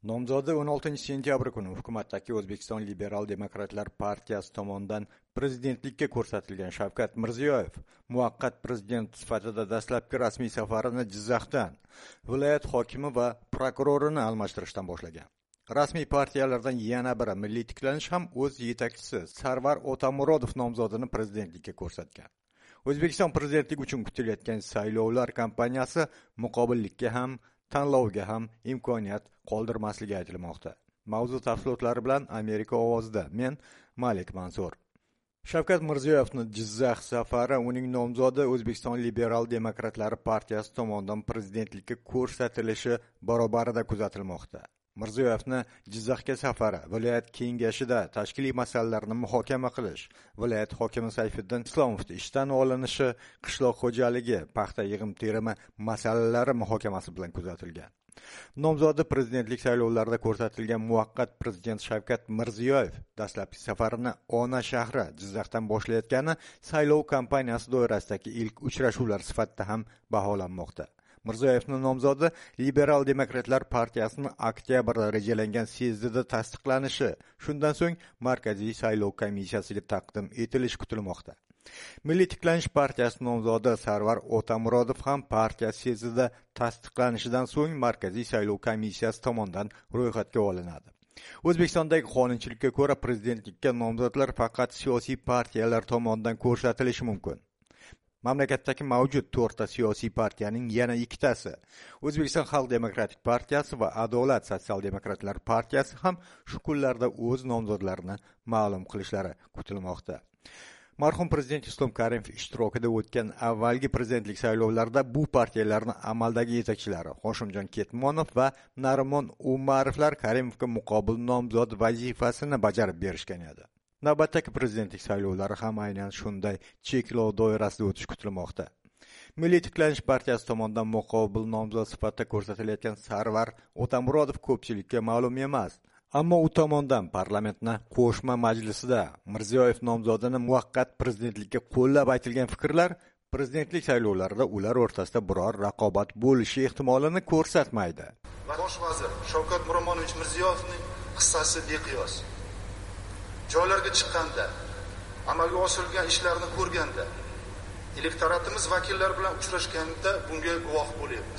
Nomzodi 16 sentyabr kuni hukumatdagi O'zbekiston Liberal Demokratlar partiyasi tomonidan prezidentlikka ko'rsatilgan Shavkat Mirziyoyev muvaqqat prezident sifatida dastlabki rasmiy safarini Jizzaxdan viloyat hokimi va prokurorini almashtirishdan boshlagan. Rasmiy partiyalardan yana biri Milliy tiklanish ham o'z yetakchisi Sarvar Otamurodov nomzodini prezidentlikka ko'rsatgan. O'zbekiston prezidentligi uchun kutilayotgan saylovlar kampaniyasi muqobillikka ham tanlovga ham imkoniyat qoldirmasligi aytilmoqda. Mavzu tafsilotlari bilan Amerika ovozida men Malik Mansur. Shavkat Mirziyoyevning Jizzax safari uning nomzodi O'zbekiston Liberal Demokratlar partiyasi tomonidan prezidentlikka ko'rsatilishi barobarida kuzatilmoqda. Mirziyoyevni Jizzaxga safari viloyat kengashida tashkiliy masalalarni muhokama qilish, viloyat hokimi Sayfiddin Islomovning ishdan olinishi, qishloq xo'jaligi, paxta yig'im-terimi masalalari muhokamasi bilan kuzatilgan. Nomzodi prezidentlik saylovlarida ko'rsatilgan muvaqqat prezident Shavkat Mirziyoyev dastlabki safarini ona shahri Jizzaxdan boshlayotgani saylov kampaniyasi doirasidagi ilk uchrashuvlar sifatida ham baholanmoqda. Mirziyoyevning nomzodi Liberal Demokratlar partiyasining oktyabrda rejalangan syezdida tasdiqlanishi, shundan so'ng Markaziy saylov komissiyasiga taqdim etilishi kutilmoqda. Milliy tiklanish partiyasi nomzodi Sarvar Otamurodov ham partiya syezdida tasdiqlanishidan so'ng Markaziy saylov komissiyasi tomonidan ro'yxatga olinadi. O'zbekistondagi qonunchilikka ko'ra prezidentlikka nomzodlar faqat siyosiy partiyalar tomonidan ko'rsatilishi mumkin. Mamlakatdagi mavjud 4 ta siyosiy partiyaning yana 2 tasi, O'zbekiston Xalq Demokratik partiyasi va Adolat Sotsial Demokratlar partiyasi ham shu kunlarda o'z nomzodlarini ma'lum qilishlari kutilmoqda. Marhum prezident Islom Karimov ishtirokida o'tgan avvalgi prezidentlik saylovlarida bu partiyalarning amaldagi yetakchilari Hoshimjon Ketmonov va Narimon Umarovlar Karimovga muqobil nomzod vazifasini bajarib berishgan edi. Navbatdagi prezidentlik saylovlari ham aynan shunday cheklov doirasida o'tishi kutilmoqda. Milliy tiklanish partiyasi tomonidan muqobil nomzod sifatida ko'rsatilayotgan Sarvar Otamurodov ko'pchilikka ma'lum emas. Ammo u tomonidan parlamentning qo'shma majlisida Mirziyoyev nomzodini muvaqqat prezidentlikka qo'llab aytilgan fikrlar prezidentlik saylovlarida ular o'rtasida biror raqobat bo'lishi ehtimolini ko'rsatmaydi. Bosh vazir Shavkat Miromonovich Mirziyoyevning qissasi beqiyos. Joylarga chiqqanda, amalga oshirilgan ishlarni ko'rganda, elektoratimiz vakillari bilan uchrashganda bunga guvoh bo'lyapmiz.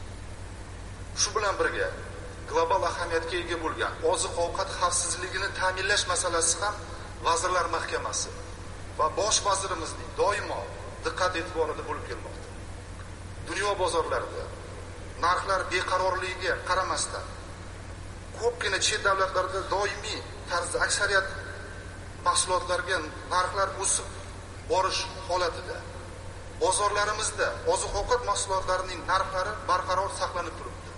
Shu bilan birga global ahamiyatga ega bo'lgan oziq-ovqat xavfsizligini ta'minlash masalasi ham Vazirlar Mahkamasi va bosh vazirimizning doimo diqqat e'tiborida bo'lib kelmoqda. Dunyo bozorlarida narxlar beqarorligiga qaramasdan ko'pgina chet davlatlarda doimiy tarzda aksariyat mahsulotlarga narxlar o'sib borish holatida bozorlarimizda oziq-ovqat mahsulotlarining narxlari barqaror saqlanib turibdi.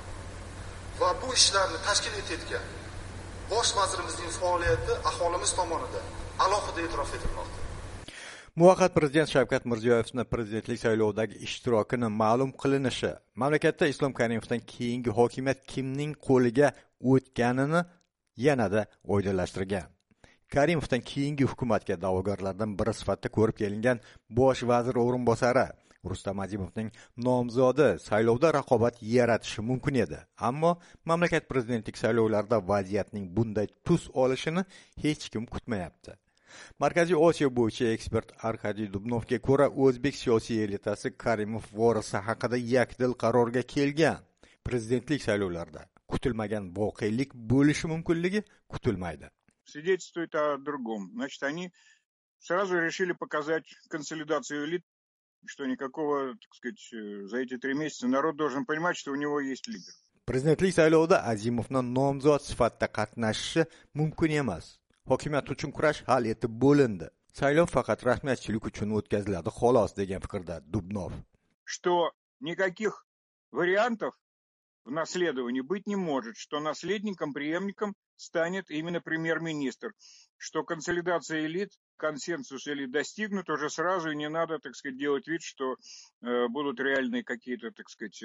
Va bu ishlarni tashkil etayotgan bosh vazirimizning faoliyati aholimiz tomonidan alohida e'tirof etilmoqda. Muvaqqat prezident Shavkat Mirziyoyevning prezidentlik saylovidagi ishtirokini ma'lum qilinishi mamlakatda Islom Karimovdan keyingi hokimiyat kimning qo'liga o'tganini yanada oydinlashtirgan. Karimovdan keyingi hukumatga da'vogarlardan biri sifatida ko'rib kelingan bosh vazir o'rinbosari Rustam Azimovning nomzodi saylovda raqobat yaratishi mumkin edi. Ammo mamlakat prezidentlik saylovlarida vaziyatning bunday tus olishini hech kim kutmayapti. Markaziy Osiyo bo'yicha ekspert Arkadiy Dubnovga ko'ra, o'zbek siyosiy elitasi Karimov vorisi haqida yakdil qarorga kelgan. Prezidentlik saylovlarida kutilmagan voqelik bo'lishi mumkinligi kutilmaydi. Свидетельствует о другом. Значит, они сразу решили показать консолидацию элит, что никакого, так сказать, за эти 3 месяца народ должен понимать, что у него есть лидер. Prezidentlik saylovida Azimovning nomzod sifatida qatnashishi mumkin emas. Hokimiyat uchun kurash hal etib bo'lindi. Saylov faqat rasmiyatchilik uchun o'tkaziladi, xolos, degan fikrda Dubnov. Что никаких вариантов в наследовании быть не может, что наследником, преемником станет именно премьер-министр, что консолидация элит, консенсус элит достигнут уже сразу, и не надо, так сказать, делать вид, что будут реальные какие-то, так сказать,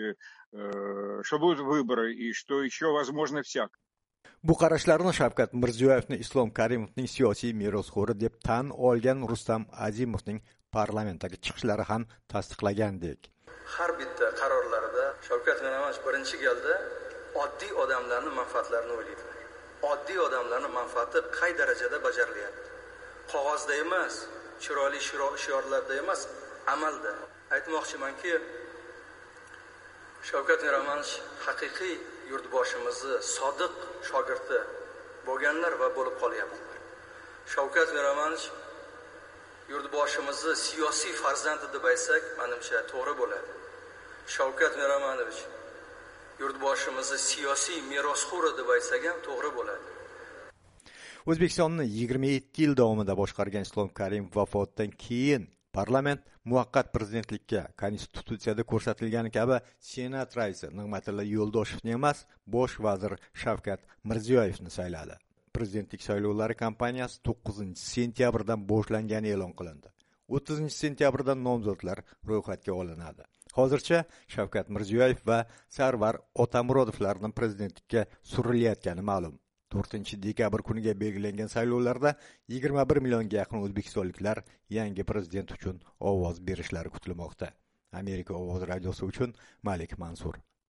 что будут выборы, и что еще возможно всякое. Bu qarashlarni Shavkat Mirziyoyevning Islom Karimovning siyosiy merosxo'ri deb tan olgan Rustam Azimovning parlamentdagi chiqishlari ham tasdiqlagandek. Har bitta qarorlarida Shavkat Mirziyoyev birinchi galda oddiy odamlarning manfaatlarini o'ylaydilar. Oddiy odamlarning manfaati qay darajada bajarilyapti? Qog'ozda emas, chiroyli shiorlarda emas, amalda. Aytmoqchimanki, Shavkat Miromonovich haqiqiy yurtboshimizni sodiq shogirdi bo'lganlar va bo'lib qolyaptilar. Shavkat Miromonovich yurtboshimizni siyosiy farzandi deb aytsak, menimcha to'g'ri bo'ladi. Shavkat Miromonovich yurtboshimizni siyosiy merosxo'ri deb aytsak ham to'g'ri bo'ladi. O'zbekistonni 27 yil davomida boshqargan Islom Karimov vafotidan keyin parlament muvaqqat prezidentlikka konstitutsiyada ko'rsatilgani kabi Senat raisi Nig'matilla Yo'ldoshevni emas, bosh vazir Shavkat Mirziyoyevni sayladi. Prezidentlik saylovlari kampaniyasi 9 sentyabrdan boshlangani e'lon qilindi. 30 sentyabrdan nomzodlar ro'yxatga olinadi. Hozircha Shavkat Mirziyoyev va Sarvar Otamurodovlarning prezidentlikka surilayotgani ma'lum. 4 dekabr kuniga belgilangan saylovlarda 21 millionga yaqin o'zbekistonliklar yangi prezident uchun ovoz berishlari kutilmoqda. Amerika ovoz radiosi uchun Malik Mansur.